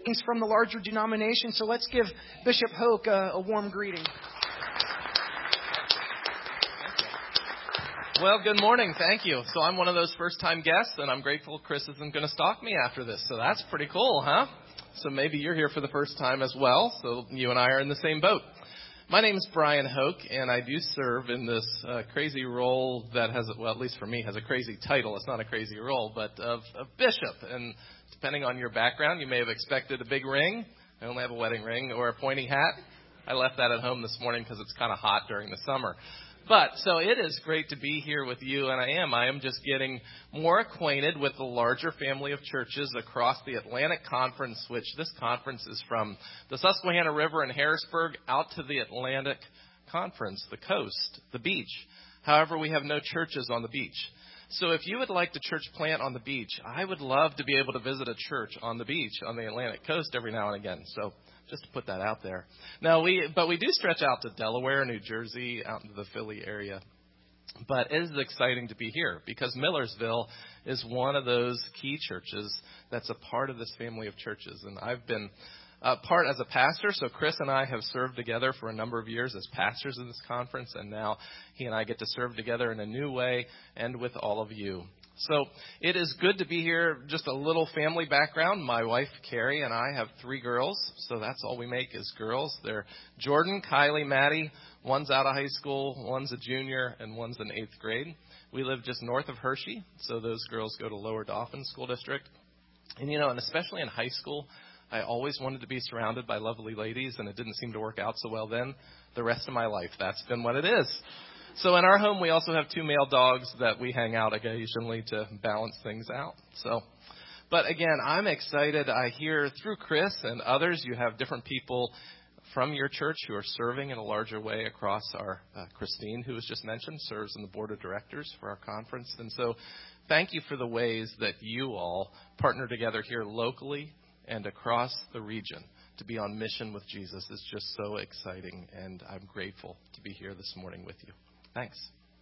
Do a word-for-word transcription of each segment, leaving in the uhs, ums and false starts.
from the larger denomination. So let's give Bishop Hoke a, a warm greeting. Well, good morning. Thank you. So I'm one of those first-time guests, and I'm grateful Chris isn't going to stalk me after this. So that's pretty cool, huh? So maybe you're here for the first time as well, so you and I are in the same boat. My name is Brian Hoke, and I do serve in this uh, crazy role that has, well, at least for me, has a crazy title. It's not a crazy role, but of, of bishop. And depending on your background, you may have expected a big ring. I only have a wedding ring, or a pointy hat. I left that at home this morning because it's kind of hot during the summer. But so it is great to be here with you, and I am. I am just getting more acquainted with the larger family of churches across the Atlantic Conference, which this conference is from the Susquehanna River in Harrisburg out to the Atlantic Conference, the coast, the beach. However, we have no churches on the beach. So if you would like to church plant on the beach, I would love to be able to visit a church on the beach on the Atlantic coast every now and again. So just to put that out there. Now we, but we do stretch out to Delaware, New Jersey, out into the Philly area. But it is exciting to be here because Millersville is one of those key churches that's a part of this family of churches. And I've been a part as a pastor. So Chris and I have served together for a number of years as pastors in this conference. And now he and I get to serve together in a new way and with all of you. So it is good to be here. Just a little family background. My wife, Carrie, and I have three girls. So that's all we make is girls. They're Jordan, Kylie, Maddie. One's out of high school, one's a junior, and one's in eighth grade. We live just north of Hershey. So those girls go to Lower Dauphin School District. And, you know, and especially in high school, I always wanted to be surrounded by lovely ladies, and it didn't seem to work out so well then. The rest of my life, that's been what it is. So in our home, we also have two male dogs that we hang out occasionally to balance things out. So, but again, I'm excited. I hear through Chris and others, you have different people from your church who are serving in a larger way across our, uh, Christine, who was just mentioned, serves in the board of directors for our conference. And so thank you for the ways that you all partner together here locally and across the region to be on mission with Jesus. Is just so exciting, and I'm grateful to be here this morning with you. Thanks.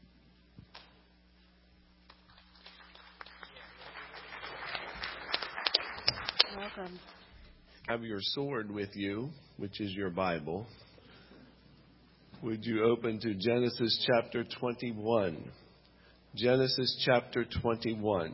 Welcome. Have your sword with you, which is your Bible. Would you open to Genesis chapter twenty-one? Genesis chapter twenty-one.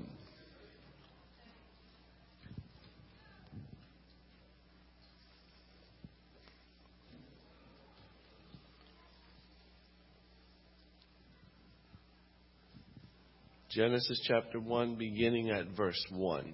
Genesis chapter one, beginning at verse one.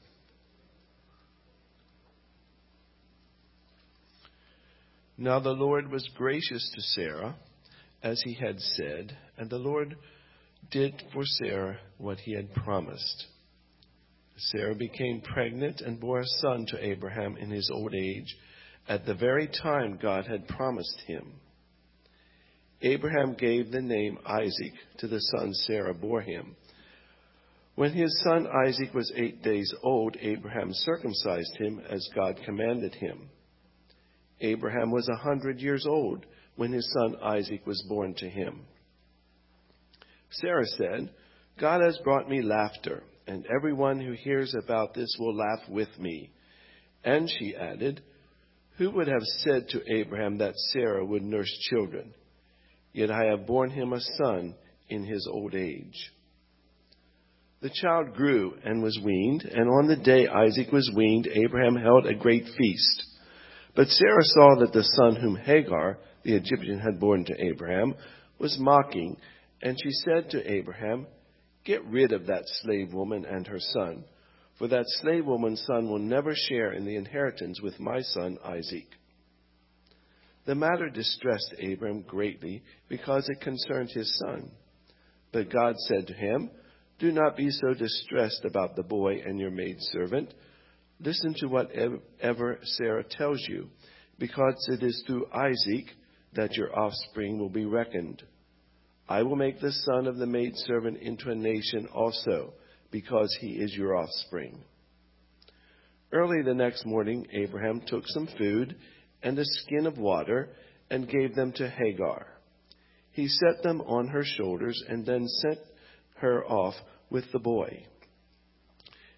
Now the Lord was gracious to Sarah, as he had said, and the Lord did for Sarah what he had promised. Sarah became pregnant and bore a son to Abraham in his old age, at the very time God had promised him. Abraham gave the name Isaac to the son Sarah bore him. When his son Isaac was eight days old, Abraham circumcised him as God commanded him. Abraham was a hundred years old when his son Isaac was born to him. Sarah said, God has brought me laughter, and everyone who hears about this will laugh with me. And she added, who would have said to Abraham that Sarah would nurse children? Yet I have borne him a son in his old age. The child grew and was weaned, and on the day Isaac was weaned, Abraham held a great feast. But Sarah saw that the son whom Hagar, the Egyptian, had borne to Abraham was mocking, and she said to Abraham, get rid of that slave woman and her son, for that slave woman's son will never share in the inheritance with my son Isaac. The matter distressed Abraham greatly because it concerned his son. But God said to him, do not be so distressed about the boy and your maidservant. Listen to whatever Sarah tells you, because it is through Isaac that your offspring will be reckoned. I will make the son of the maidservant into a nation also, because he is your offspring. Early the next morning, Abraham took some food and a skin of water and gave them to Hagar. He set them on her shoulders and then sent her off with the boy.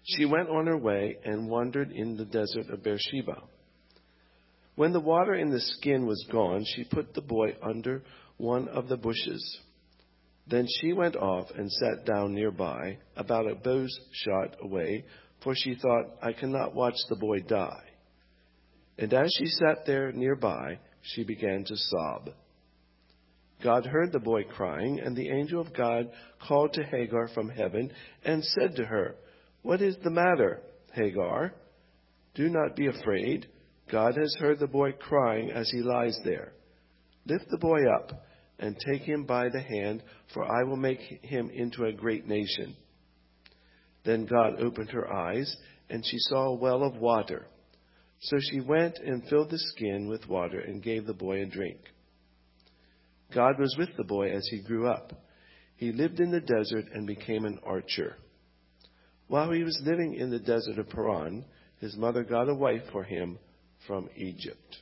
She went on her way and wandered in the desert of Beersheba. When the water in the skin was gone, she put the boy under one of the bushes. Then she went off and sat down nearby, about a bow's shot away, for she thought, I cannot watch the boy die. And as she sat there nearby, she began to sob. God heard the boy crying, and the angel of God called to Hagar from heaven and said to her, What is the matter, Hagar? Do not be afraid. God has heard the boy crying as he lies there. Lift the boy up and take him by the hand, for I will make him into a great nation. Then God opened her eyes, and she saw a well of water. So she went and filled the skin with water and gave the boy a drink. God was with the boy as he grew up. He lived in the desert and became an archer. While he was living in the desert of Paran, his mother got a wife for him from Egypt.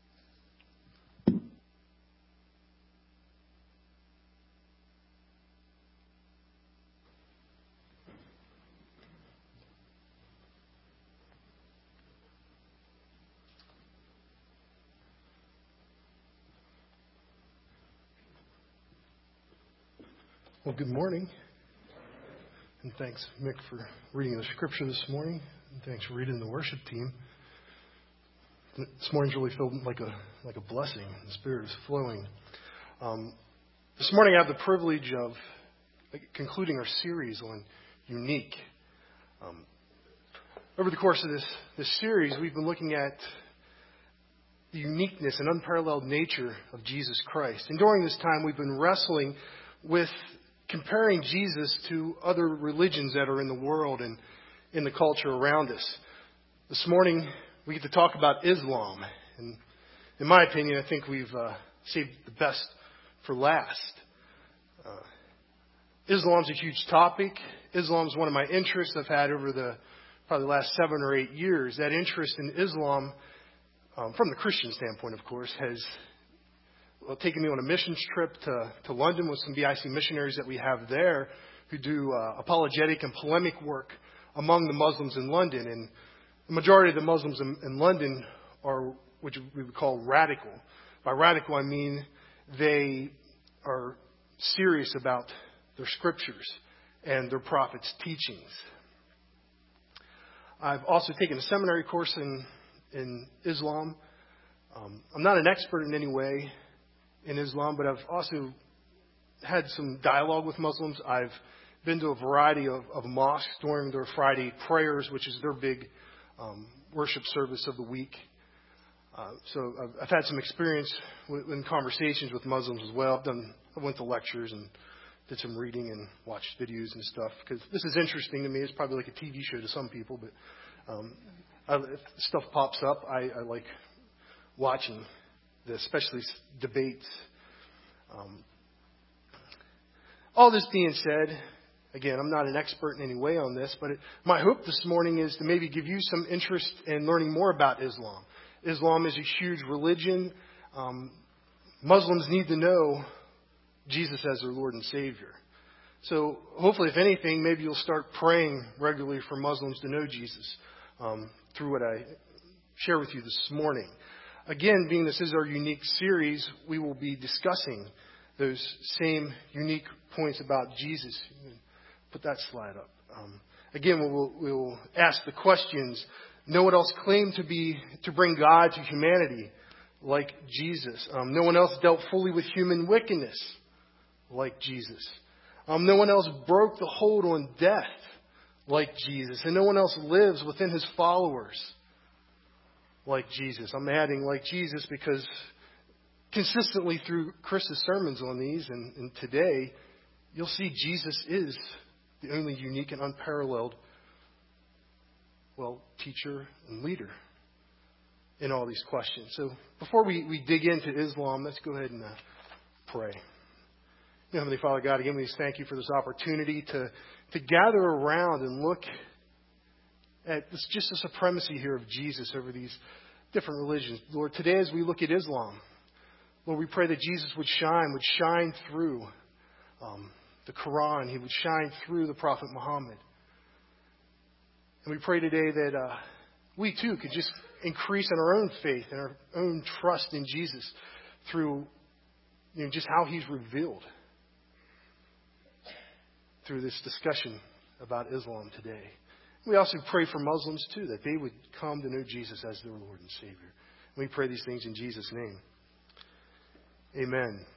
Well, good morning. And thanks, Mick, for reading the scripture this morning. And thanks for reading the worship team. This morning's really felt like a like a blessing. The Spirit is flowing. Um, this morning I have the privilege of concluding our series on unique. Um, over the course of this, this series, we've been looking at the uniqueness and unparalleled nature of Jesus Christ. And during this time, we've been wrestling with comparing Jesus to other religions that are in the world and in the culture around us. This morning, we get to talk about Islam. And in my opinion, I think we've uh, saved the best for last. Uh, Islam's a huge topic. Islam's one of my interests I've had over the probably the last seven or eight years. That interest in Islam, um, from the Christian standpoint, of course, has well, taken me on a missions trip to, to London with some B I C missionaries that we have there who do uh, apologetic and polemic work among the Muslims in London. And the majority of the Muslims in, in London are what we would call radical. By radical, I mean they are serious about their scriptures and their prophets' teachings. I've also taken a seminary course in, in Islam. Um, I'm not an expert in any way in Islam, but I've also had some dialogue with Muslims. I've been to a variety of, of mosques during their Friday prayers, which is their big um, worship service of the week. Uh, so I've, I've had some experience with, in conversations with Muslims as well. I've done, I went to lectures and did some reading and watched videos and stuff because this is interesting to me. It's probably like a T V show to some people, but um, I, if stuff pops up, I, I like watching, the, especially debates. Um, all this being said, again, I'm not an expert in any way on this, but it, my hope this morning is to maybe give you some interest in learning more about Islam. Islam is a huge religion. Um, Muslims need to know Jesus as their Lord and Savior. So hopefully, if anything, maybe you'll start praying regularly for Muslims to know Jesus um, through what I share with you this morning. Again, being this is our unique series, we will be discussing those same unique points about Jesus. Put that slide up. Um, again, we will, we will ask the questions. No one else claimed to be to bring God to humanity like Jesus. Um, no one else dealt fully with human wickedness like Jesus. Um, no one else broke the hold on death like Jesus. And no one else lives within his followers like Jesus. I'm adding like Jesus because consistently through Chris's sermons on these and, and today, you'll see Jesus is the only unique and unparalleled, well, teacher and leader in all these questions. So before we, we dig into Islam, let's go ahead and uh, pray. Heavenly Father God, again, we just thank you for this opportunity to, to gather around and look at this, just the supremacy here of Jesus over these different religions. Lord, today as we look at Islam, Lord, we pray that Jesus would shine, would shine through um, the Quran. He would shine through the Prophet Muhammad. And we pray today that uh, we too could just increase in our own faith and our own trust in Jesus through, you know, just how He's revealed through this discussion about Islam today. We also pray for Muslims too, that they would come to know Jesus as their Lord and Savior. We pray these things in Jesus' name. Amen.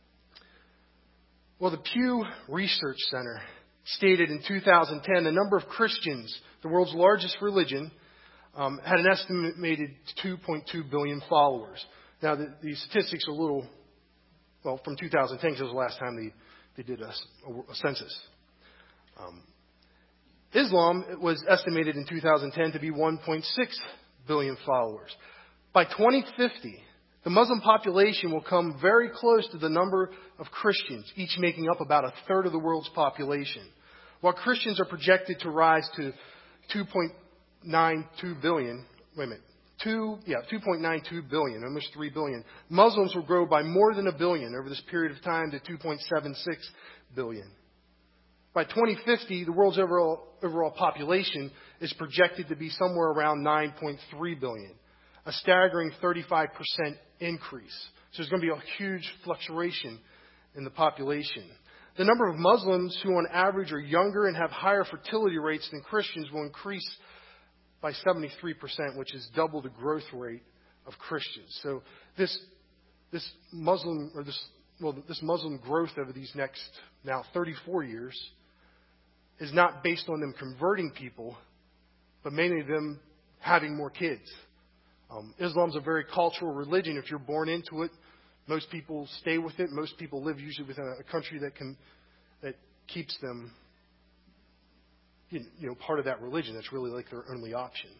Well, the Pew Research Center stated in two thousand ten the number of Christians, the world's largest religion, um, had an estimated two point two billion followers. Now, the, the statistics are a little, well, from two thousand ten, because it was the last time they, they did a, a census. Um, Islam was estimated in two thousand ten to be one point six billion followers. By twenty fifty, the Muslim population will come very close to the number of Christians, each making up about a third of the world's population. While Christians are projected to rise to two point nine two billion, wait a minute, two, yeah, two point nine two billion, almost three billion, Muslims will grow by more than a billion over this period of time to two point seven six billion. By twenty fifty, the world's overall, overall population is projected to be somewhere around nine point three billion, a staggering thirty-five percent increase. So there's going to be a huge fluctuation in the population. The number of Muslims who on average are younger and have higher fertility rates than Christians will increase by seventy-three percent, which is double the growth rate of Christians. So this this Muslim or this well this Muslim growth over these next now thirty-four years is not based on them converting people, but mainly them having more kids. Um, Islam's a very cultural religion. If you're born into it, most people stay with it. Most people live usually within a country that can that keeps them, you know, part of that religion. That's really like their only option.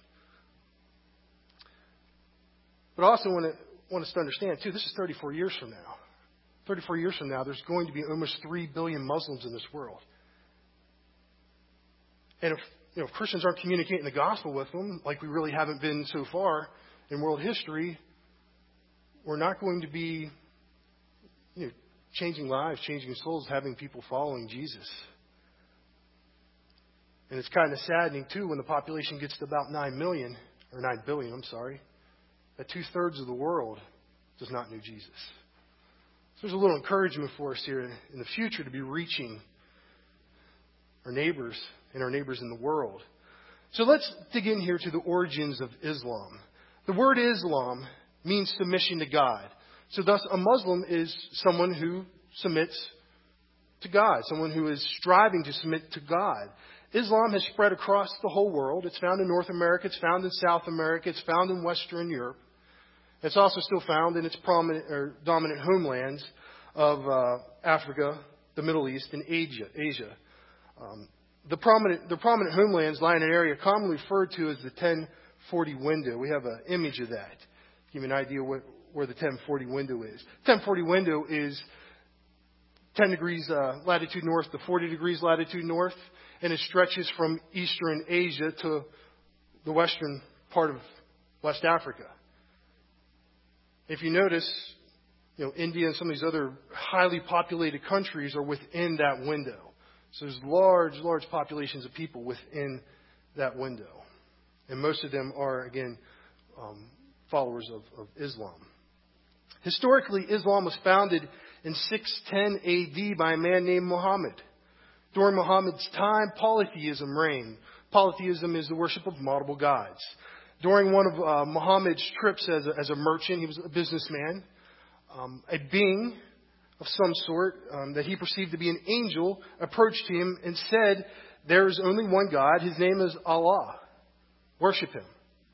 But I also want to want us to understand too. This is thirty-four years from now. thirty-four years from now, there's going to be almost three billion Muslims in this world. And if, you know, if Christians aren't communicating the gospel with them, like we really haven't been so far in world history, we're not going to be, you know, changing lives, changing souls, having people following Jesus. And it's kind of saddening, too, when the population gets to about nine million, or nine billion, I'm sorry, that two-thirds of the world does not know Jesus. So there's a little encouragement for us here in the future to be reaching our neighbors and our neighbors in the world. So let's dig in here to the origins of Islam. The word Islam means submission to God. So thus, a Muslim is someone who submits to God, someone who is striving to submit to God. Islam has spread across the whole world. It's found in North America. It's found in South America. It's found in Western Europe. It's also still found in its prominent or dominant homelands of uh, Africa, the Middle East, and Asia. Asia. Um, the prominent the prominent homelands lie in an area commonly referred to as the ten forty window. We have an image of that. Give you an idea what, where the ten forty window is. ten forty window is ten degrees uh, latitude north to forty degrees latitude north, and it stretches from eastern Asia to the western part of West Africa. If you notice, you know, India and some of these other highly populated countries are within that window. So there's large, large populations of people within that window. And most of them are, again, um, followers of, of Islam. Historically, Islam was founded in six ten A D by a man named Muhammad. During Muhammad's time, polytheism reigned. Polytheism is the worship of multiple gods. During one of uh, Muhammad's trips as a, as a merchant, he was a businessman, um, a being of some sort um, that he perceived to be an angel approached him and said, "There is only one God. His name is Allah. Worship Him."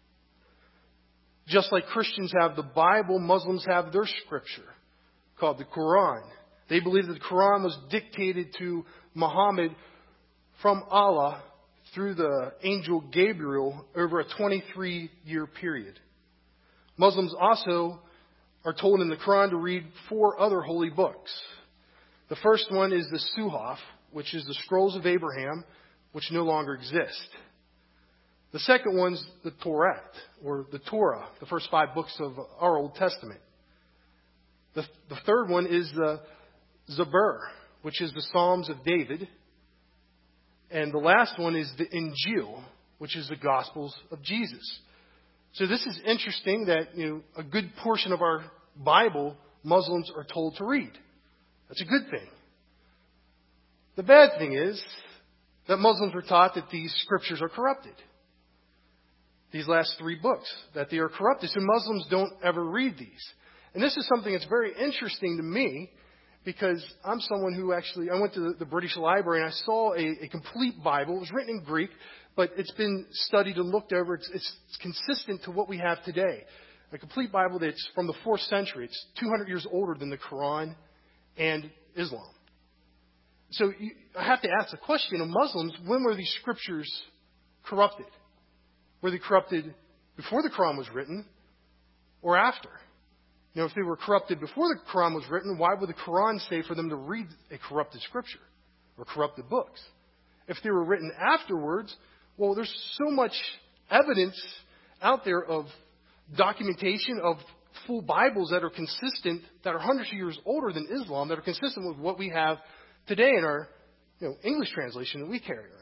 Just like Christians have the Bible, Muslims have their scripture called the Quran. They believe that the Quran was dictated to Muhammad from Allah through the angel Gabriel over a twenty-three year period. Muslims also are told in the Quran to read four other holy books. The first one is the Suhaf, which is the scrolls of Abraham, which no longer exist. The second one's the Torah, or the Torah, the first five books of our Old Testament. The, the third one is the Zabur, which is the Psalms of David. And the last one is the Injil, which is the Gospels of Jesus. So this is interesting that, you know, a good portion of our Bible Muslims are told to read. That's a good thing. The bad thing is that Muslims were taught that these scriptures are corrupted. These last three books, that they are corrupted. So Muslims don't ever read these. And this is something that's very interesting to me because I'm someone who actually, I went to the, the British Library and I saw a, a complete Bible. It was written in Greek, but it's been studied and looked over. It's, it's, it's consistent to what we have today. A complete Bible that's from the fourth century. It's two hundred years older than the Quran and Islam. So you, I have to ask the question of Muslims, when were these scriptures corrupted? Were they corrupted before the Quran was written or after? You know, if they were corrupted before the Quran was written, why would the Quran say for them to read a corrupted scripture or corrupted books? If they were written afterwards, well, there's so much evidence out there of documentation of full Bibles that are consistent, that are hundreds of years older than Islam, that are consistent with what we have today in our, you know, English translation that we carry around.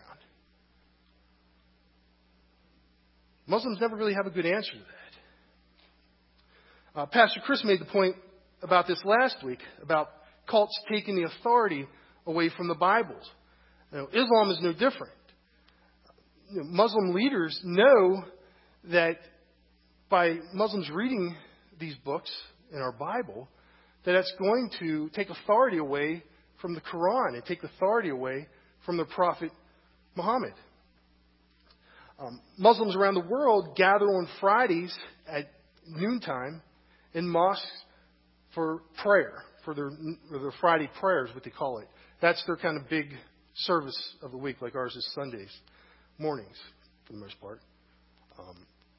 Muslims never really have a good answer to that. Uh, Pastor Chris made the point about this last week, about cults taking the authority away from the Bibles. You know, Islam is no different. You know, Muslim leaders know that by Muslims reading these books in our Bible, that that's going to take authority away from the Quran and take authority away from the Prophet Muhammad. Um, Muslims around the world gather on Fridays at noontime in mosques for prayer, for their, for their Friday prayers, what they call it. That's their kind of big service of the week, like ours is Sundays mornings, for the most part. Um,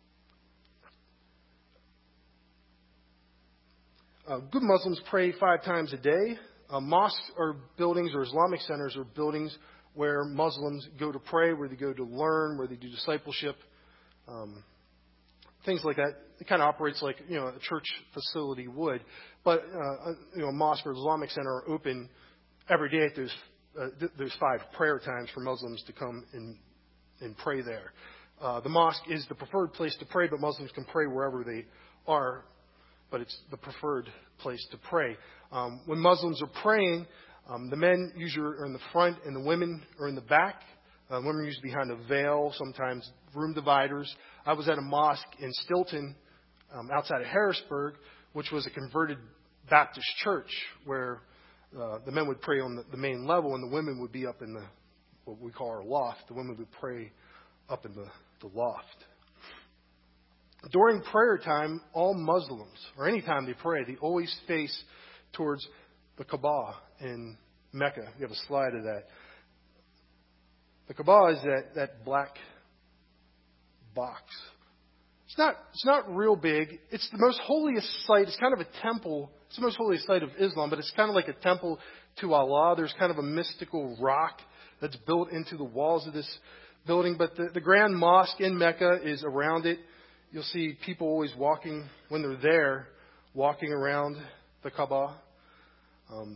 uh, good Muslims pray five times a day. Uh, mosques are buildings, or Islamic centers are buildings where Muslims go to pray, where they go to learn, where they do discipleship, um, things like that. It kind of operates like, you know, a church facility would. But, uh, you know, a mosque or Islamic center are open every day at those, uh, th- those five prayer times for Muslims to come and, and pray there. Uh, the mosque is the preferred place to pray, but Muslims can pray wherever they are. But it's the preferred place to pray. Um, when Muslims are praying, um, the men usually are in the front and the women are in the back. Uh, women are usually behind a veil, sometimes room dividers. I was at a mosque in Stilton, um, outside of Harrisburg, which was a converted Baptist church where uh, the men would pray on the, the main level and the women would be up in the, what we call our loft. The women would pray up in the, the loft. During prayer time, all Muslims, or any time they pray, they always face towards the Kaaba in Mecca. You have a slide of that. The Kaaba is that, that black box. It's not, it's not real big. It's the most holiest site. It's kind of a temple. It's the most holiest site of Islam, but it's kind of like a temple to Allah. There's kind of a mystical rock that's built into the walls of this building. But the, the Grand Mosque in Mecca is around it. You'll see people always walking, when they're there, walking around the Kaaba. Um,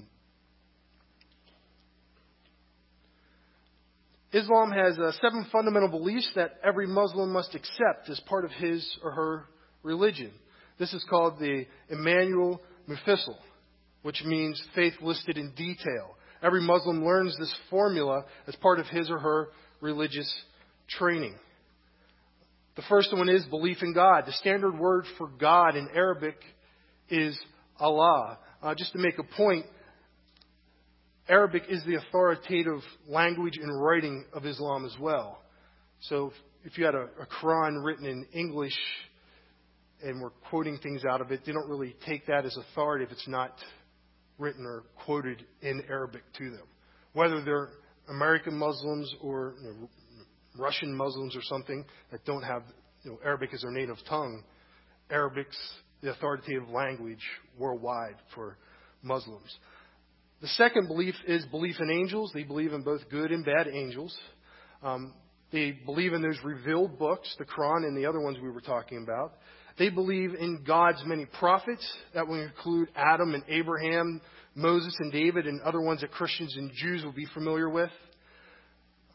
Islam has uh, seven fundamental beliefs that every Muslim must accept as part of his or her religion. This is called the Immanuel Mufassal, which means faith listed in detail. Every Muslim learns this formula as part of his or her religious training. The first one is belief in God. The standard word for God in Arabic is Allah. Uh, just to make a point, Arabic is the authoritative language and writing of Islam as well. So if, if you had a, a Quran written in English and we're quoting things out of it, they don't really take that as authority if it's not written or quoted in Arabic to them. Whether they're American Muslims or, you know, Russian Muslims or something that don't have, you know, Arabic as their native tongue, Arabic's the authoritative language worldwide for Muslims. The second belief is belief in angels. They believe in both good and bad angels. Um, they believe in those revealed books, the Quran and the other ones we were talking about. They believe in God's many prophets. That will include Adam and Abraham, Moses and David, and other ones that Christians and Jews will be familiar with.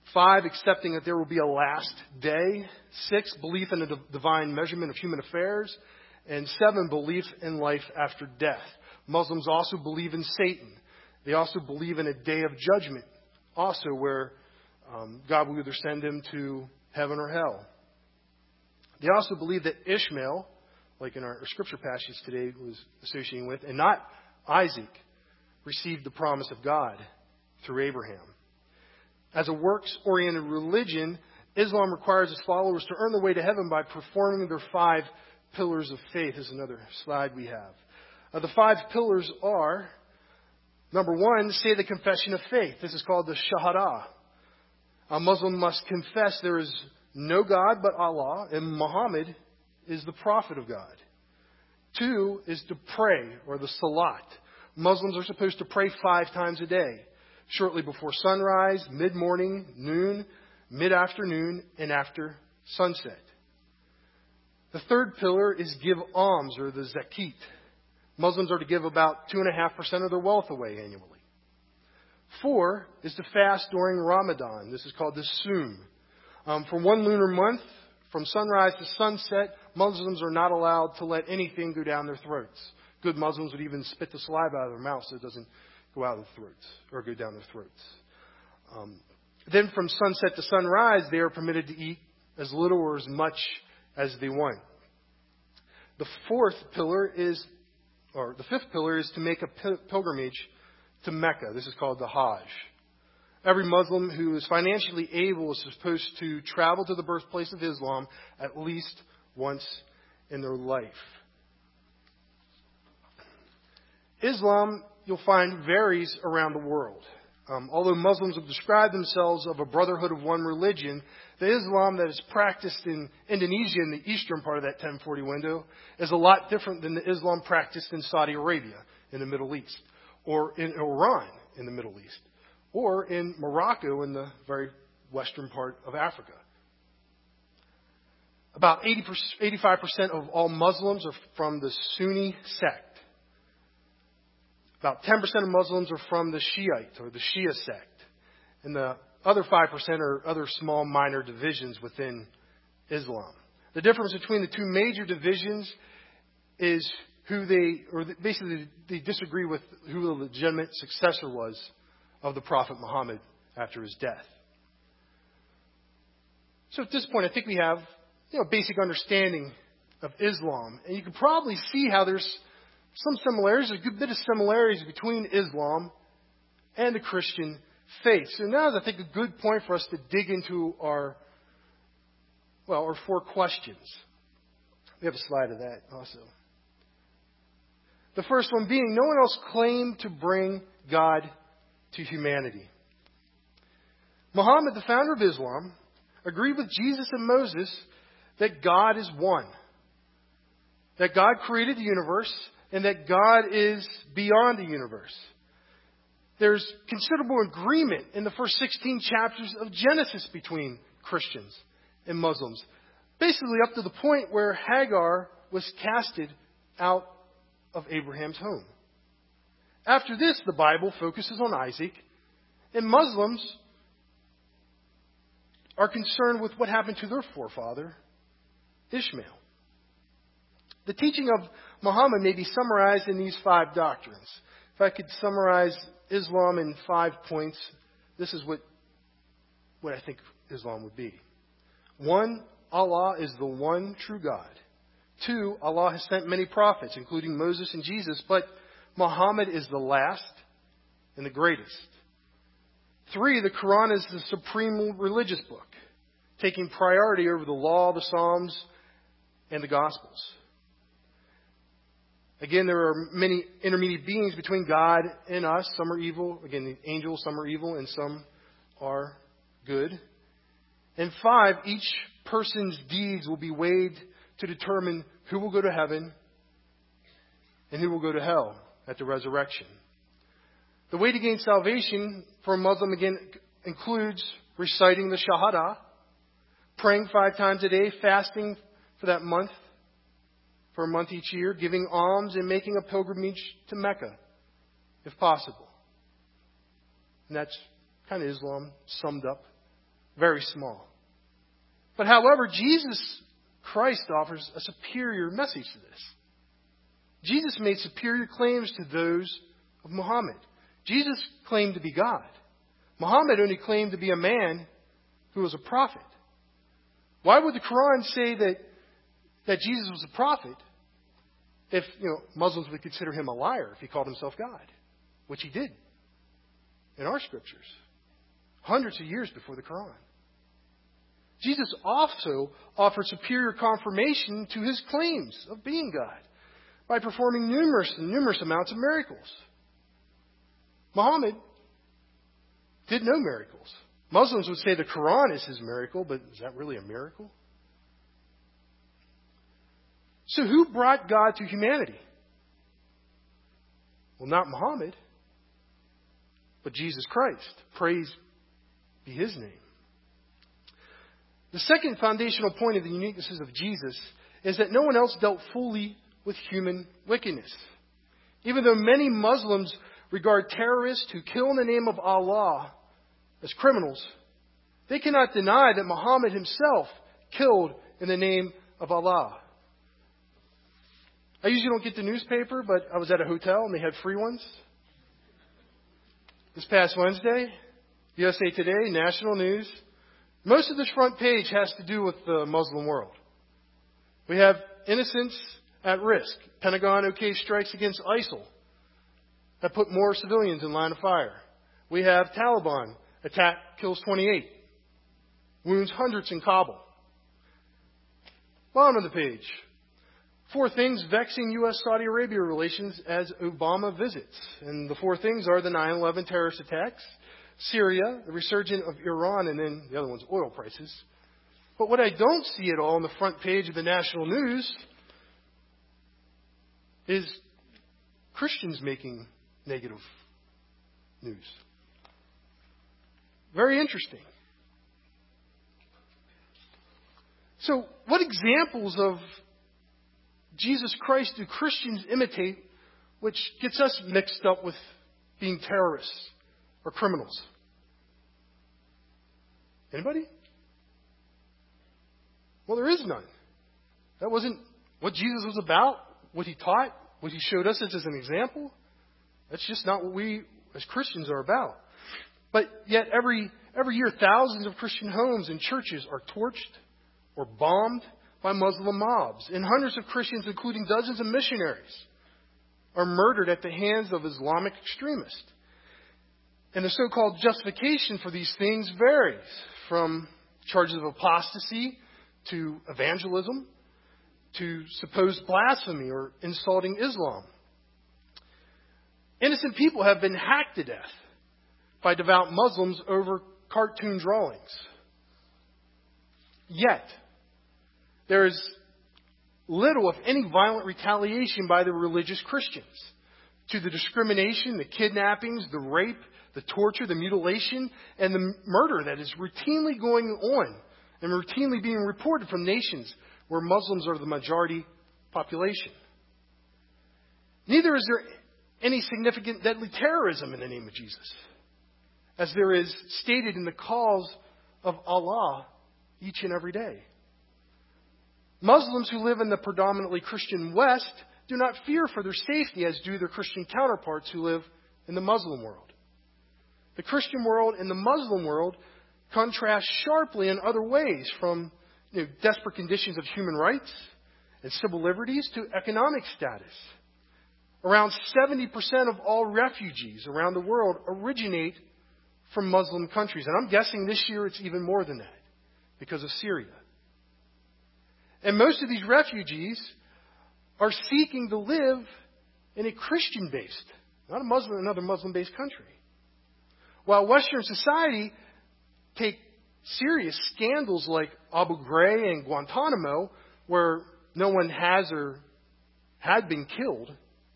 Five, accepting that there will be a last day. Six, belief in a divine measurement of human affairs. And seven, belief in life after death. Muslims also believe in Satan. They also believe in a day of judgment, also where um, God will either send him to heaven or hell. They also believe that Ishmael, like in our scripture passage today was associating with, and not Isaac, received the promise of God through Abraham. As a works-oriented religion, Islam requires its followers to earn their way to heaven by performing their five pillars of faith. This is another slide we have. Uh, the five pillars are, number one, say the confession of faith. This is called the Shahada. A Muslim must confess there is no God but Allah, and Muhammad is the prophet of God. Two is to pray, or the Salat. Muslims are supposed to pray five times a day, shortly before sunrise, mid-morning, noon, mid-afternoon, and after sunset. The third pillar is give alms, or the zakit. Muslims are to give about two point five percent of their wealth away annually. Four is to fast during Ramadan. This is called the Sum. Um, for one lunar month, from sunrise to sunset, Muslims are not allowed to let anything go down their throats. Good Muslims would even spit the saliva out of their mouth so it doesn't go out of their throats, or go down their throats. Um, then from sunset to sunrise, they are permitted to eat as little or as much as they want. The fourth pillar is, or the fifth pillar is to make a pilgrimage to Mecca. This is called the Hajj. Every Muslim who is financially able is supposed to travel to the birthplace of Islam at least once in their life. Islam, you'll find, varies around the world. Um, although Muslims have described themselves of a brotherhood of one religion, the Islam that is practiced in Indonesia, in the eastern part of that ten forty window, is a lot different than the Islam practiced in Saudi Arabia in the Middle East, or in Iran in the Middle East, or in Morocco in the very western part of Africa. About eighty, eighty-five percent of all Muslims are from the Sunni sect. About ten percent of Muslims are from the Shiite, or the Shia sect. And the other five percent are other small minor divisions within Islam. The difference between the two major divisions is who they, or basically they disagree with who the legitimate successor was of the Prophet Muhammad after his death. So at this point, I think we have, you know, a basic understanding of Islam. And you can probably see how there's some similarities, a good bit of similarities between Islam and the Christian faith. So now is, I think, a good point for us to dig into our, well, our four questions. We have a slide of that also. The first one being, no one else claimed to bring God to humanity. Muhammad, the founder of Islam, agreed with Jesus and Moses that God is one, that God created the universe, and that God is beyond the universe. There's considerable agreement in the first sixteen chapters of Genesis between Christians and Muslims, basically up to the point where Hagar was casted out of Abraham's home. After this, the Bible focuses on Isaac, and Muslims are concerned with what happened to their forefather, Ishmael. The teaching of Muhammad may be summarized in these five doctrines. If I could summarize Islam in five points, this is what, what I think Islam would be. One, Allah is the one true God. Two, Allah has sent many prophets, including Moses and Jesus, but Muhammad is the last and the greatest. Three, the Quran is the supreme religious book, taking priority over the law, the Psalms, and the Gospels. Again, there are many intermediate beings between God and us. Some are evil. Again, the angels, some are evil, and some are good. And five, each person's deeds will be weighed to determine who will go to heaven and who will go to hell at the resurrection. The way to gain salvation for a Muslim, again, includes reciting the Shahada, praying five times a day, fasting for that month, for a month each year, giving alms, and making a pilgrimage to Mecca, if possible. And that's kind of Islam summed up very small. But however, Jesus Christ offers a superior message to this. Jesus made superior claims to those of Muhammad. Jesus claimed to be God. Muhammad only claimed to be a man who was a prophet. Why would the Quran say that, that Jesus was a prophet if, you know, Muslims would consider him a liar if he called himself God, which he did in our scriptures, hundreds of years before the Quran. Jesus also offered superior confirmation to his claims of being God by performing numerous and numerous amounts of miracles. Muhammad did no miracles. Muslims would say the Quran is his miracle, but is that really a miracle? So who brought God to humanity? Well, not Muhammad, but Jesus Christ. Praise be his name. The second foundational point of the uniquenesses of Jesus is that no one else dealt fully with human wickedness. Even though many Muslims regard terrorists who kill in the name of Allah as criminals, they cannot deny that Muhammad himself killed in the name of Allah. I usually don't get the newspaper, but I was at a hotel and they had free ones. This past Wednesday, U S A Today, national news. Most of this front page has to do with the Muslim world. We have innocents at risk. Pentagon OK strikes against ISIL that put more civilians in line of fire. We have Taliban attack kills twenty-eight, wounds hundreds in Kabul. Bottom of the page. Four things vexing U S Saudi Arabia relations as Obama visits. And the four things are the nine eleven terrorist attacks, Syria, the resurgence of Iran, and then the other one's oil prices. But what I don't see at all on the front page of the national news is Christians making negative news. Very interesting. So, what examples of Jesus Christ do Christians imitate, which gets us mixed up with being terrorists or criminals? Anybody? Well, there is none. That wasn't what Jesus was about, what he taught, what he showed us as, as an example. That's just not what we as Christians are about. But yet every every year thousands of Christian homes and churches are torched or bombed by Muslim mobs. And hundreds of Christians, including dozens of missionaries, are murdered at the hands of Islamic extremists. And the so-called justification for these things varies from charges of apostasy to evangelism to supposed blasphemy or insulting Islam. Innocent people have been hacked to death by devout Muslims over cartoon drawings. Yet, there is little, if any, violent retaliation by the religious Christians to the discrimination, the kidnappings, the rape, the torture, the mutilation, and the murder that is routinely going on and routinely being reported from nations where Muslims are the majority population. Neither is there any significant deadly terrorism in the name of Jesus, as there is stated in the cause of Allah each and every day. Muslims who live in the predominantly Christian West do not fear for their safety as do their Christian counterparts who live in the Muslim world. The Christian world and the Muslim world contrast sharply in other ways, from you know, desperate conditions of human rights and civil liberties to economic status. Around seventy percent of all refugees around the world originate from Muslim countries. And I'm guessing this year it's even more than that because of Syria. And most of these refugees are seeking to live in a Christian-based, not a Muslim, another Muslim-based country. While Western society take serious scandals like Abu Ghraib and Guantanamo, where no one has or had been killed,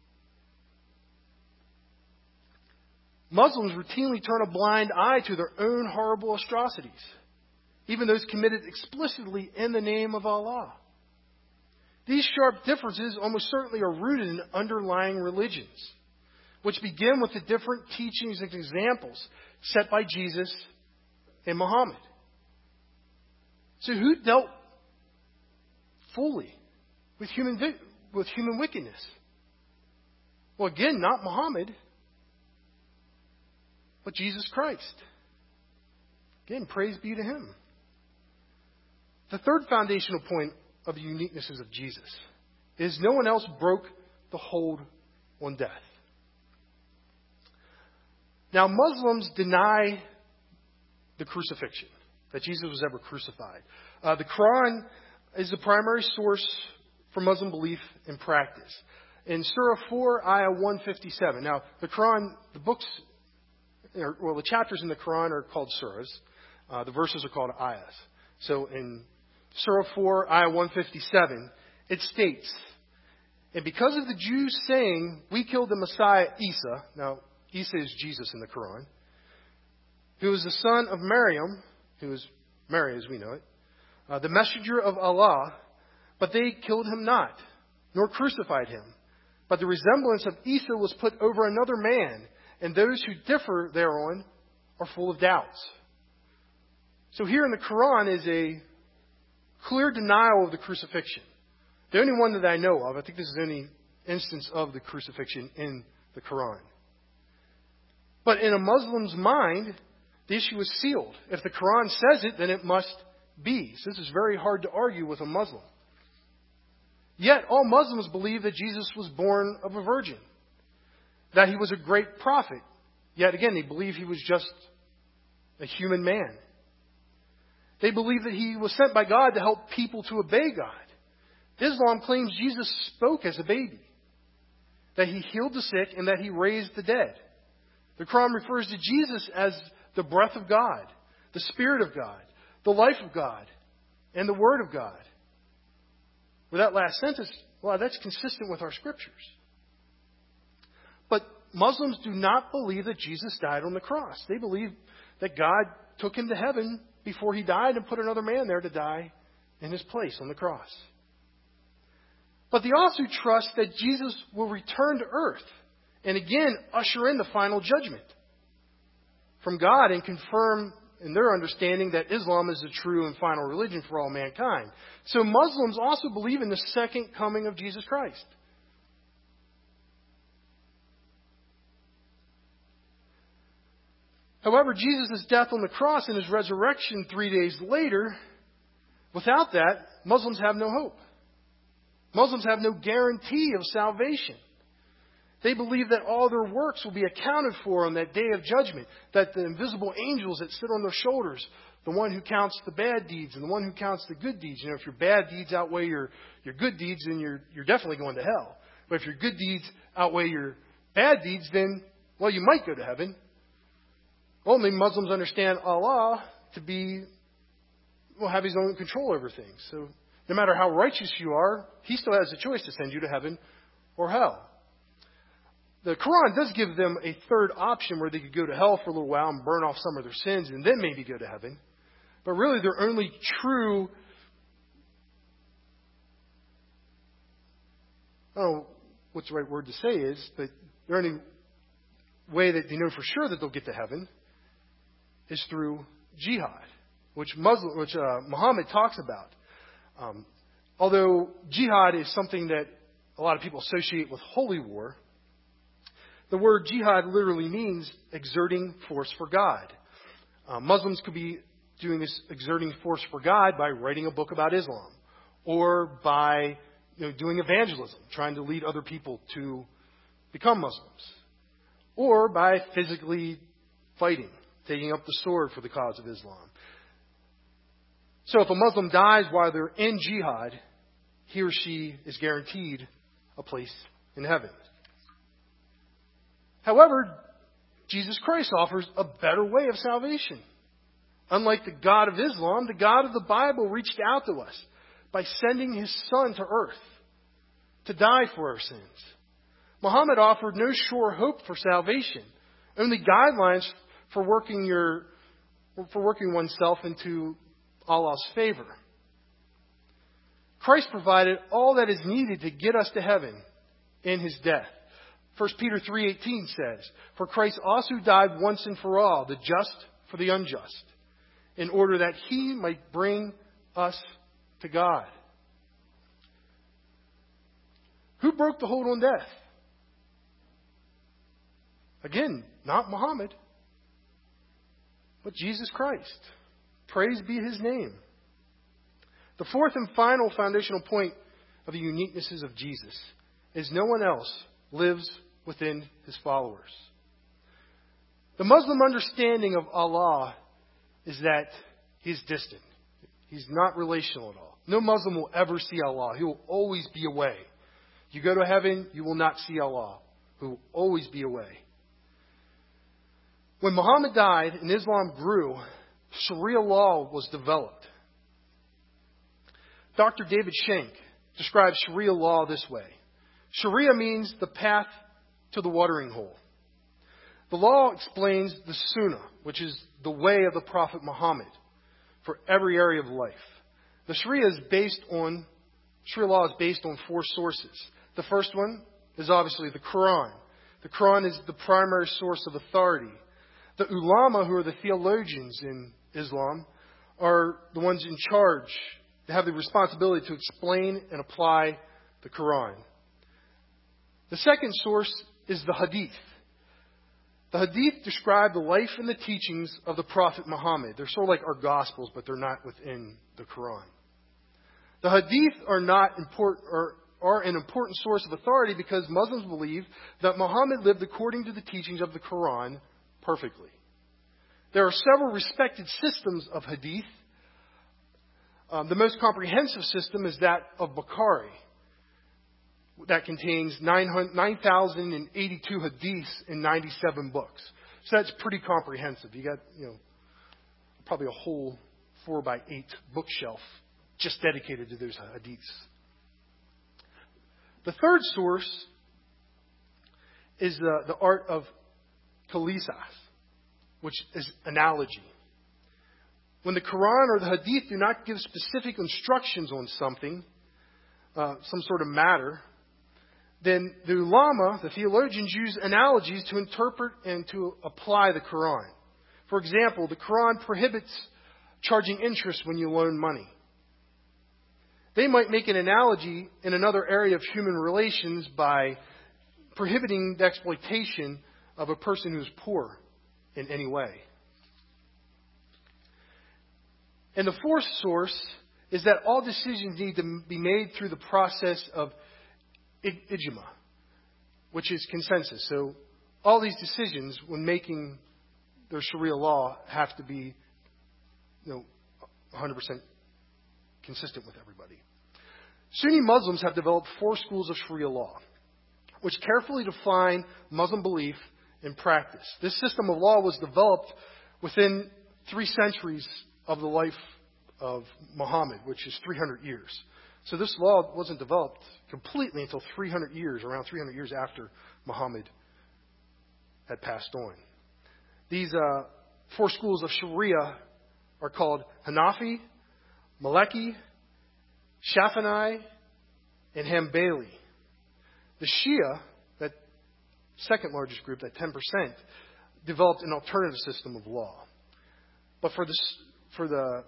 Muslims routinely turn a blind eye to their own horrible atrocities, even those committed explicitly in the name of Allah. These sharp differences almost certainly are rooted in underlying religions, which begin with the different teachings and examples set by Jesus and Muhammad. So who dealt fully with human vi- with human wickedness? Well, again, not Muhammad, but Jesus Christ. Again, praise be to him. The third foundational point of the uniquenesses of Jesus is no one else broke the hold on death. Now, Muslims deny the crucifixion, that Jesus was ever crucified. Uh, the Quran is the primary source for Muslim belief and practice. In Surah four, Ayah one fifty-seven. Now, the Quran, the books, well, the chapters in the Quran are called surahs. Uh, the verses are called ayahs. So in Surah four, Ayah one fifty-seven, it states, and because of the Jews saying, we killed the Messiah Isa, now Isa is Jesus in the Quran, who was the son of Maryam, who is Mary as we know it, uh, the messenger of Allah, but they killed him not, nor crucified him. But the resemblance of Isa was put over another man, and those who differ thereon are full of doubts. So here in the Quran is a clear denial of the crucifixion. The only one that I know of, I think this is the only instance of the crucifixion in the Quran. But in a Muslim's mind, the issue is sealed. If the Quran says it, then it must be. So this is very hard to argue with a Muslim. Yet all Muslims believe that Jesus was born of a virgin, that he was a great prophet. Yet again, they believe he was just a human man. They believe that he was sent by God to help people to obey God. Islam claims Jesus spoke as a baby, that he healed the sick, and that he raised the dead. The Quran refers to Jesus as the breath of God, the Spirit of God, the life of God, and the Word of God. With that last sentence, well, that's consistent with our scriptures. But Muslims do not believe that Jesus died on the cross. They believe that God took him to heaven before he died and put another man there to die in his place on the cross. But they also trust that Jesus will return to earth and again usher in the final judgment from God and confirm in their understanding that Islam is the true and final religion for all mankind. So Muslims also believe in the second coming of Jesus Christ. However, Jesus' death on the cross and his resurrection three days later, without that, Muslims have no hope. Muslims have no guarantee of salvation. They believe that all their works will be accounted for on that day of judgment, that the invisible angels that sit on their shoulders, the one who counts the bad deeds and the one who counts the good deeds. You know, if your bad deeds outweigh your, your good deeds, then you're, you're definitely going to hell. But if your good deeds outweigh your bad deeds, then, well, you might go to heaven. Only Muslims understand Allah to be, well, have his own control over things. So no matter how righteous you are, he still has a choice to send you to heaven or hell. The Quran does give them a third option where they could go to hell for a little while and burn off some of their sins and then maybe go to heaven. But really their only true, I don't know what the right word to say is, but their only way that they know for sure that they'll get to heaven is through jihad, which Muslim, which uh, Muhammad talks about. Um, although jihad is something that a lot of people associate with holy war, the word jihad literally means exerting force for God. Uh, Muslims could be doing this exerting force for God by writing a book about Islam, or by you know, doing evangelism, trying to lead other people to become Muslims, or by physically fighting, taking up the sword for the cause of Islam. So if a Muslim dies while they're in jihad, he or she is guaranteed a place in heaven. However, Jesus Christ offers a better way of salvation. Unlike the God of Islam, the God of the Bible reached out to us by sending his Son to earth to die for our sins. Muhammad offered no sure hope for salvation, only guidelines for working your for working oneself into Allah's favor. Christ provided all that is needed to get us to heaven in his death. First Peter three eighteen says, "For Christ also died once and for all, the just for the unjust, in order that he might bring us to God. Who broke the hold on death? Again, not Muhammad, but Jesus Christ. Praise be His name. The fourth and final foundational point of the uniquenesses of Jesus is no one else lives within His followers. The Muslim understanding of Allah is that He's distant. He's not relational at all. No Muslim will ever see Allah. He will always be away. You go to heaven, you will not see Allah. He will always be away. When Muhammad died and Islam grew, Sharia law was developed. Doctor David Shank describes Sharia law this way. Sharia means the path to the watering hole. The law explains the Sunnah, which is the way of the Prophet Muhammad, for every area of life. The Sharia is based on Sharia law is based on four sources. The first one is obviously the Quran. The Quran is the primary source of authority. The ulama, who are the theologians in Islam, are the ones in charge. They have the responsibility to explain and apply the Quran. The second source is the Hadith. The Hadith describe the life and the teachings of the Prophet Muhammad. They're sort of like our Gospels, but they're not within the Quran. The Hadith are not important, or are an important source of authority because Muslims believe that Muhammad lived according to the teachings of the Quran perfectly. There are several respected systems of Hadith. Um, the most comprehensive system is that of Bukhari, that contains nine thousand eighty-two hadiths in ninety-seven books. So that's pretty comprehensive. You got, you know, probably a whole four by eight bookshelf just dedicated to those hadiths. The third source is the, the art of qisas, which is analogy. When the Quran or the Hadith do not give specific instructions on something, uh, some sort of matter, then the ulama, the theologians, use analogies to interpret and to apply the Quran. For example, the Quran prohibits charging interest when you loan money. They might make an analogy in another area of human relations by prohibiting the exploitation of a person who is poor in any way. And the fourth source is that all decisions need to be made through the process of ijma, which is consensus. So all these decisions, when making their Sharia law, have to be, you know, one hundred percent consistent with everybody. Sunni Muslims have developed four schools of Sharia law, which carefully define Muslim belief and practice. This system of law was developed within three centuries of the life of Muhammad, which is three hundred years. So this law wasn't developed completely until three hundred years, around three hundred years after Muhammad had passed on. These uh, four schools of Sharia are called Hanafi, Maliki, Shafi'i, and Hanbali. The Shia, that second largest group, that ten percent, developed an alternative system of law. But for the for the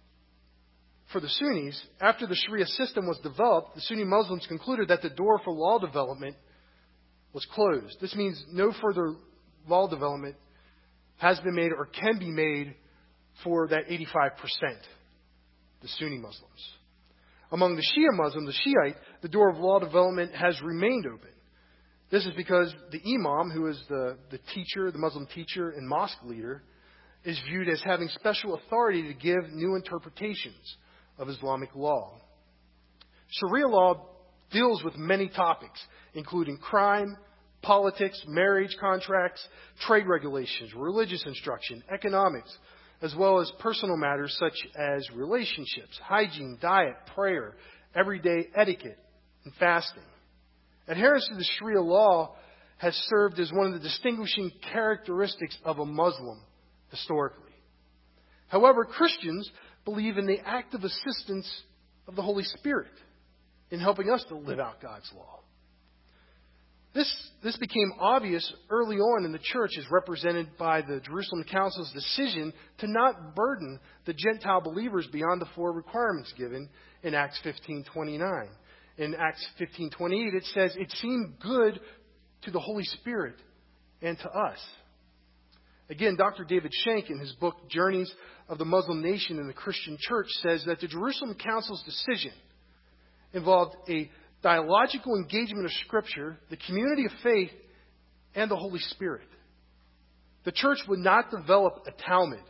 for the Sunnis, after the Sharia system was developed, the Sunni Muslims concluded that the door for law development was closed. This means no further law development has been made or can be made for that eighty-five percent, the Sunni Muslims. Among the Shia Muslims, the Shiite, the door of law development has remained open. This is because the Imam, who is the, the teacher, the Muslim teacher and mosque leader, is viewed as having special authority to give new interpretations of Islamic law. Sharia law deals with many topics, including crime, politics, marriage contracts, trade regulations, religious instruction, economics, as well as personal matters such as relationships, hygiene, diet, prayer, everyday etiquette, and fasting. Adherence to the Sharia law has served as one of the distinguishing characteristics of a Muslim historically. However, Christians believe in the active assistance of the Holy Spirit in helping us to live out God's law. This, this became obvious early on in the church, as represented by the Jerusalem Council's decision to not burden the Gentile believers beyond the four requirements given in Acts fifteen twenty-nine. In Acts fifteen twenty-eight, it says, "It seemed good to the Holy Spirit and to us." Again, Doctor David Shank, in his book Journeys of the Muslim Nation and the Christian Church, says that the Jerusalem Council's decision involved a dialogical engagement of Scripture, the community of faith, and the Holy Spirit. The church would not develop a Talmud,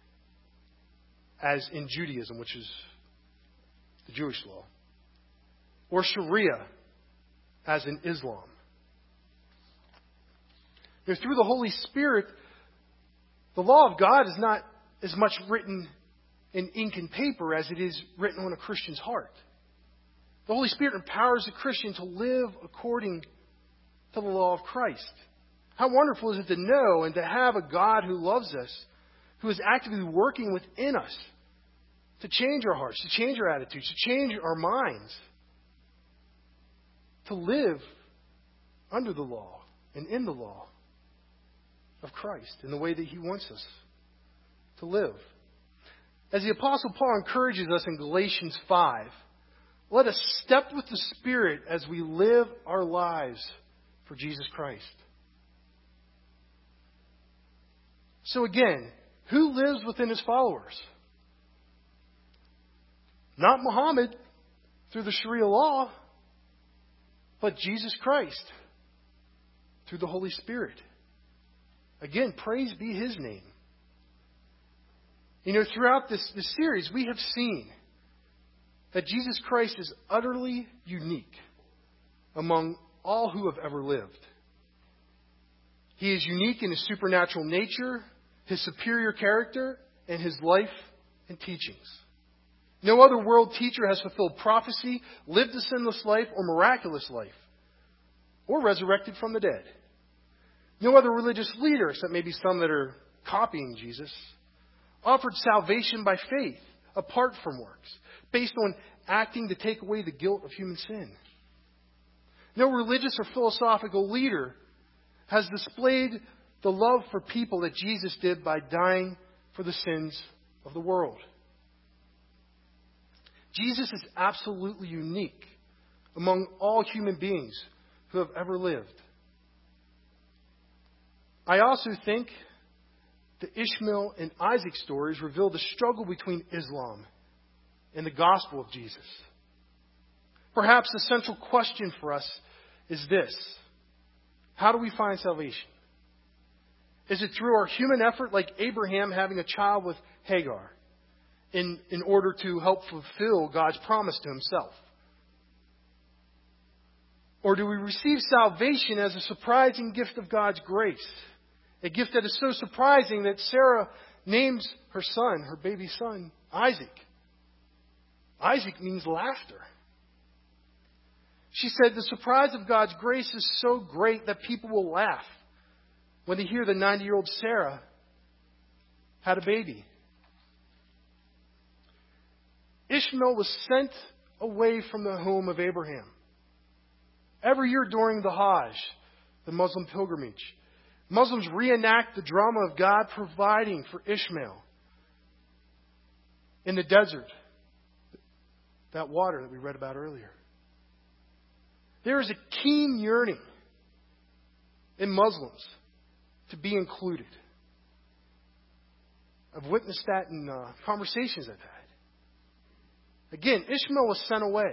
as in Judaism, which is the Jewish law, or Sharia, as in Islam. You know, through the Holy Spirit, the law of God is not as much written in ink and paper as it is written on a Christian's heart. The Holy Spirit empowers the Christian to live according to the law of Christ. How wonderful is it to know and to have a God who loves us, who is actively working within us to change our hearts, to change our attitudes, to change our minds, to live under the law and in the law of Christ in the way that He wants us to live. As the Apostle Paul encourages us in Galatians five, let us step with the Spirit as we live our lives for Jesus Christ. So again, who lives within His followers? Not Muhammad through the Sharia law, but Jesus Christ through the Holy Spirit. Again, praise be His name. You know, throughout this, this series, we have seen that Jesus Christ is utterly unique among all who have ever lived. He is unique in His supernatural nature, His superior character, and His life and teachings. No other world teacher has fulfilled prophecy, lived a sinless life or miraculous life, or resurrected from the dead. No other religious leader, except maybe some that are copying Jesus, offered salvation by faith, apart from works, based on acting to take away the guilt of human sin. No religious or philosophical leader has displayed the love for people that Jesus did by dying for the sins of the world. Jesus is absolutely unique among all human beings who have ever lived. I also think the Ishmael and Isaac stories reveal the struggle between Islam and the gospel of Jesus. Perhaps the central question for us is this: how do we find salvation? Is it through our human effort, like Abraham having a child with Hagar, in, in order to help fulfill God's promise to himself? Or do we receive salvation as a surprising gift of God's grace? A gift that is so surprising that Sarah names her son, her baby son, Isaac. Isaac means laughter. She said the surprise of God's grace is so great that people will laugh when they hear the ninety-year-old Sarah had a baby. Ishmael was sent away from the home of Abraham. Every year during the Hajj, the Muslim pilgrimage, Muslims reenact the drama of God providing for Ishmael in the desert, that water that we read about earlier. There is a keen yearning in Muslims to be included. I've witnessed that in uh, conversations I've had. Again, Ishmael was sent away.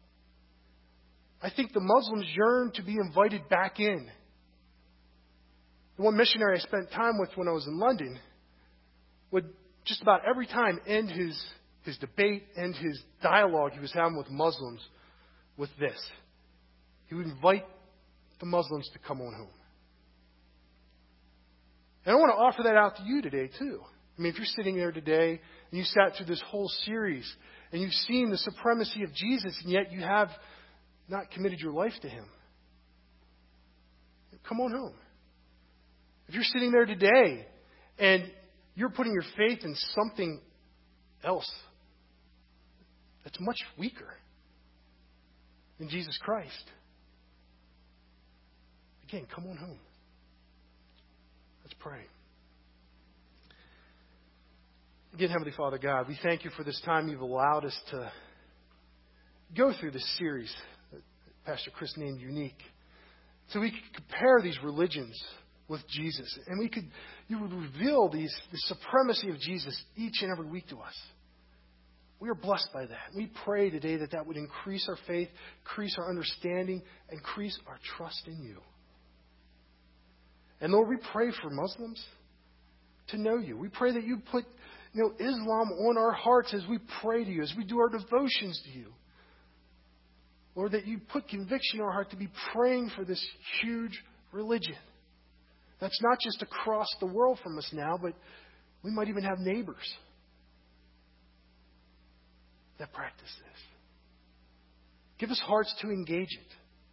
I think the Muslims yearn to be invited back in. The one missionary I spent time with when I was in London would just about every time end his, his debate and his dialogue he was having with Muslims with this. He would invite the Muslims to come on home. And I want to offer that out to you today, too. I mean, if you're sitting there today and you sat through this whole series and you've seen the supremacy of Jesus and yet you have not committed your life to Him, come on home. If you're sitting there today and you're putting your faith in something else that's much weaker than Jesus Christ, again, come on home. Let's pray. Again, Heavenly Father God, we thank you for this time you've allowed us to go through this series that Pastor Chris named Unique. So we could compare these religions with Jesus. And we could, you would reveal these, the supremacy of Jesus each and every week to us. We are blessed by that. We pray today that that would increase our faith, increase our understanding, increase our trust in you. And Lord, we pray for Muslims to know you. We pray that you put you know, Islam on our hearts as we pray to you, as we do our devotions to you. Lord, that you put conviction in our heart to be praying for this huge religion. That's not just across the world from us now, but we might even have neighbors that practice this. Give us hearts to engage it.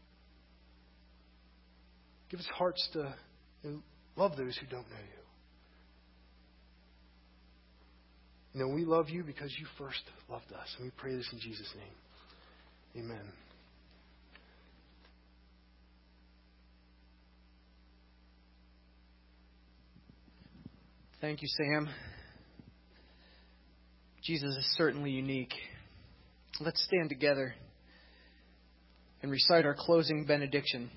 Give us hearts to you know, love those who don't know you. You know, we love you because you first loved us. And we pray this in Jesus' name. Amen. Thank you, Sam. Jesus is certainly unique. Let's stand together and recite our closing benediction.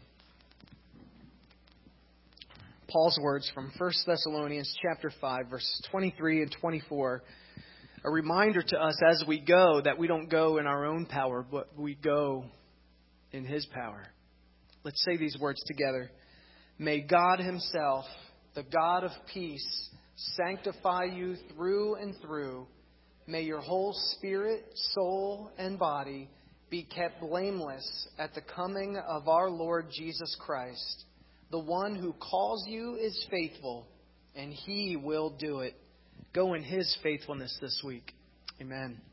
Paul's words from First Thessalonians chapter five, verses twenty-three and twenty-four. A reminder to us as we go that we don't go in our own power, but we go in His power. Let's say these words together. May God Himself, the God of peace, sanctify you through and through. May your whole spirit, soul, and body be kept blameless at the coming of our Lord Jesus Christ. The one who calls you is faithful, and He will do it. Go in His faithfulness this week. Amen.